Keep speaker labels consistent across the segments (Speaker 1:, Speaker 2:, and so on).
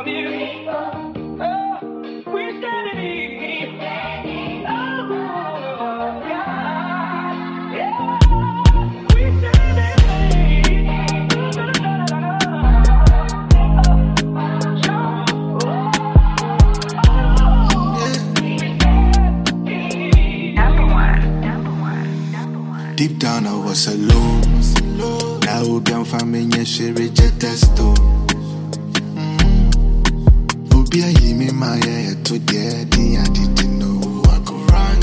Speaker 1: Deep down I was alone. Now we be family, she reject us too. Obi a hear me my head to there, I didn't know who I could run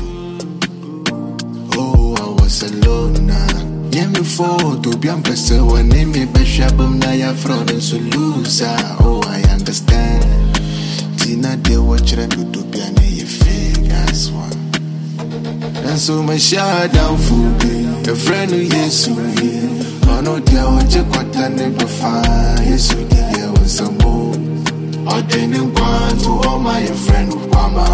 Speaker 1: to. Oh, I was alone now. Yeah, me for to be person when name me be shabum na ya fraud and so loser. Oh, I understand. Tina de watch them do be an a fake as one. And so my shut down food, a friend who yes, I know dear what you got and never find. Yes, you did there was some more. I didn't want to all my friend Ukwama.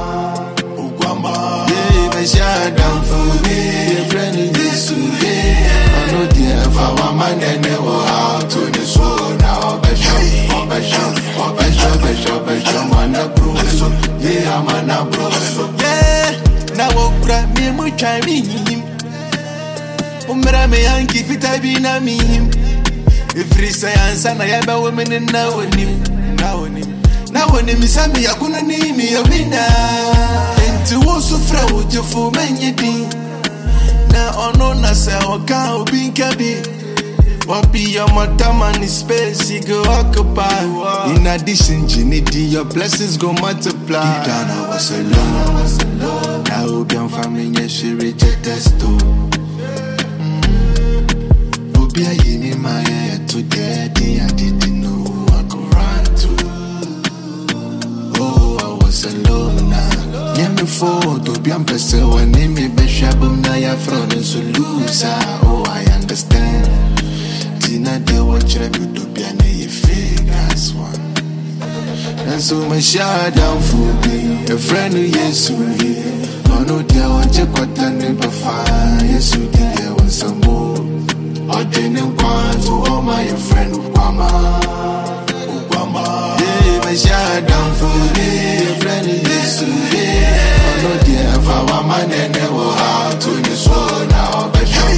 Speaker 1: Yeah, my shut down food, a friend who yes, I know dear if I want my never out to the soul now. Yeah, I'm an abro. Yeah. Now walk me much I mean him. Umra me anki fit I be na me him. If we say answer na ya ba women in now on him. Now when him is me akuna ni me a winner. Enti wo so fra wo jefo menye din. Na ono na se o ka obi nkabi. What be your madam and space you go occupy. In addition, Ginity, your blessings go multiply. Deep down I was alone. Now we be family, she reject us too. Obi a hear me my head to there, I didn't know who I could run to. Oh, I was alone now. Yeah, me for to be person when name me be shabum na ya fraud and so loser. Oh, I understand. Tina de watch them do be an a fake as one. And so my shut down food, a friend who yes, I know dear what you got and never find. Yes, you did there was some more. I didn't want to all my friend Ukwama. Yeah, my shut down food, a friend who yes, I know dear if I want my never out to the soul now.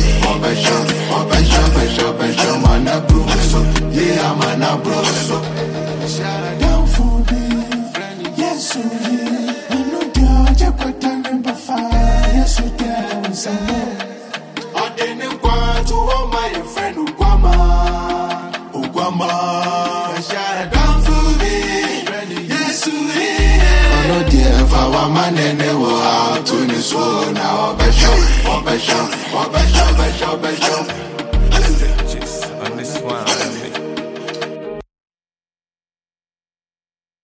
Speaker 1: Yeah, I'm an abro. Down for me, yes, I know God, you got time number 5. Yes, you did some more. I didn't want to all my friend Ukwama. Down for me, yes, I know dear if I want my name, I will out to the soul now.